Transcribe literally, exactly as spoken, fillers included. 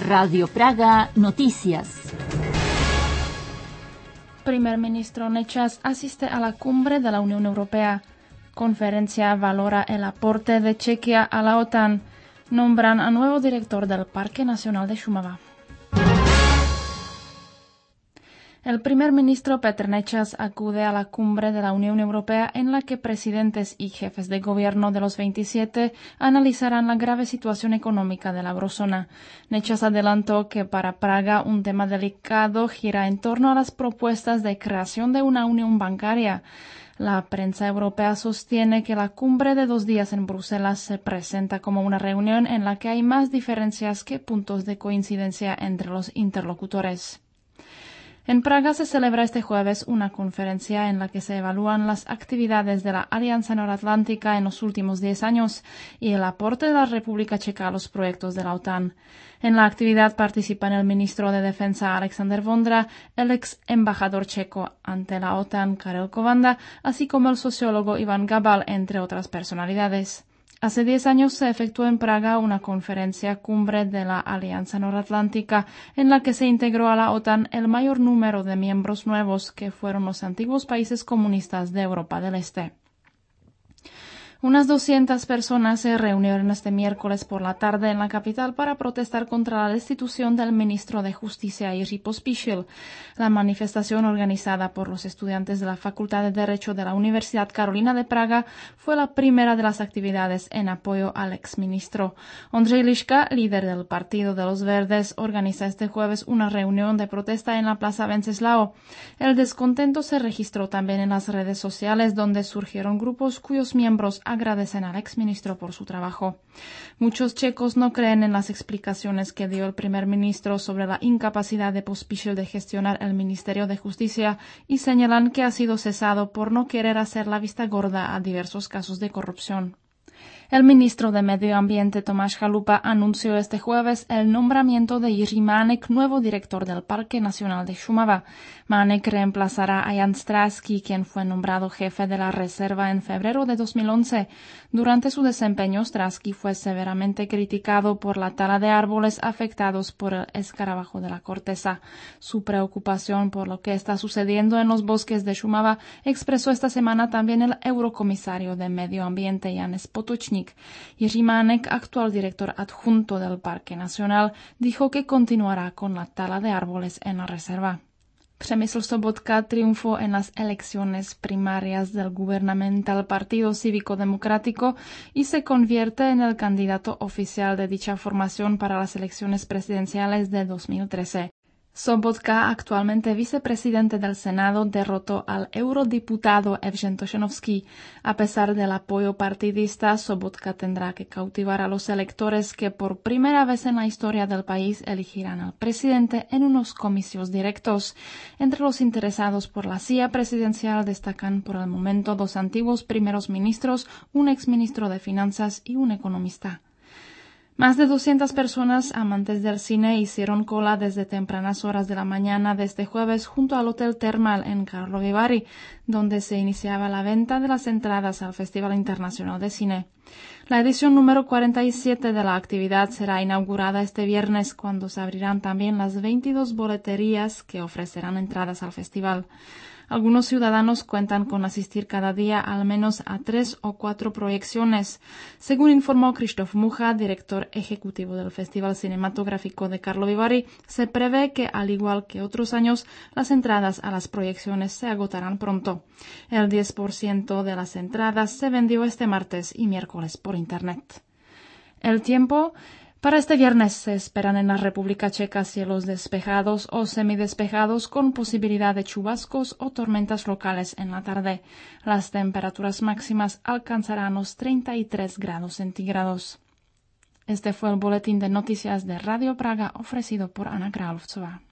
Radio Praga Noticias. Primer ministro Nečas asiste a la cumbre de la Unión Europea. Conferencia valora el aporte de Chequia a la OTAN. Nombran a nuevo director del Parque Nacional de Šumava. El primer ministro Petr Nečas acude a la cumbre de la Unión Europea en la que presidentes y jefes de gobierno de los veintisiete analizarán la grave situación económica de la eurozona. Nečas adelantó que para Praga un tema delicado gira en torno a las propuestas de creación de una unión bancaria. La prensa europea sostiene que la cumbre de dos días en Bruselas se presenta como una reunión en la que hay más diferencias que puntos de coincidencia entre los interlocutores. En Praga se celebra este jueves una conferencia en la que se evalúan las actividades de la Alianza Noratlántica en los últimos diez años y el aporte de la República Checa a los proyectos de la OTAN. En la actividad participan el ministro de Defensa Alexander Vondra, el ex embajador checo ante la OTAN Karel Kovanda, así como el sociólogo Ivan Gabal, entre otras personalidades. Hace diez años se efectuó en Praga una conferencia cumbre de la Alianza Noratlántica en la que se integró a la OTAN el mayor número de miembros nuevos que fueron los antiguos países comunistas de Europa del Este. Unas doscientas personas se reunieron este miércoles por la tarde en la capital para protestar contra la destitución del ministro de Justicia Jiří Pospíšil. La manifestación organizada por los estudiantes de la Facultad de Derecho de la Universidad Carolina de Praga fue la primera de las actividades en apoyo al exministro. Ondřej Liška, líder del Partido de los Verdes, organiza este jueves una reunión de protesta en la Plaza Venceslao. El descontento se registró también en las redes sociales, donde surgieron grupos cuyos miembros agradecen al exministro por su trabajo. Muchos checos no creen en las explicaciones que dio el primer ministro sobre la incapacidad de Pospíšil de gestionar el Ministerio de Justicia y señalan que ha sido cesado por no querer hacer la vista gorda a diversos casos de corrupción. El ministro de Medio Ambiente, Tomáš Chalupa, anunció este jueves el nombramiento de Jiří Mánek, nuevo director del Parque Nacional de Šumava. Mánek reemplazará a Jan Stráský, quien fue nombrado jefe de la reserva en febrero de dos mil once. Durante su desempeño, Stráský fue severamente criticado por la tala de árboles afectados por el escarabajo de la corteza. Su preocupación por lo que está sucediendo en los bosques de Šumava expresó esta semana también el eurocomisario de Medio Ambiente, Janez Potočník. Jiří Mánek, actual director adjunto del Parque Nacional, dijo que continuará con la tala de árboles en la reserva. Přemysl Sobotka triunfó en las elecciones primarias del gubernamental Partido Cívico Democrático y se convierte en el candidato oficial de dicha formación para las elecciones presidenciales de dos mil trece. Sobotka, actualmente vicepresidente del Senado, derrotó al eurodiputado Evžen Tošenovský. A pesar del apoyo partidista, Sobotka tendrá que cautivar a los electores que por primera vez en la historia del país elegirán al presidente en unos comicios directos. Entre los interesados por la silla presidencial destacan por el momento dos antiguos primeros ministros, un exministro de Finanzas y un economista. Más de doscientas personas amantes del cine hicieron cola desde tempranas horas de la mañana de este jueves junto al Hotel Termal en Karlovy Vary, donde se iniciaba la venta de las entradas al Festival Internacional de Cine. La edición número cuarenta y siete de la actividad será inaugurada este viernes, cuando se abrirán también las veintidós boleterías que ofrecerán entradas al festival. Algunos ciudadanos cuentan con asistir cada día al menos a tres o cuatro proyecciones. Según informó Krištof Mucha, director ejecutivo del Festival Cinematográfico de Karlovy Vary, se prevé que, al igual que otros años, las entradas a las proyecciones se agotarán pronto. El diez por ciento de las entradas se vendió este martes y miércoles por Internet. El tiempo. Para este viernes se esperan en la República Checa cielos despejados o semidespejados con posibilidad de chubascos o tormentas locales en la tarde. Las temperaturas máximas alcanzarán los treinta y tres grados centígrados. Este fue el boletín de noticias de Radio Praga ofrecido por Anna Královcová.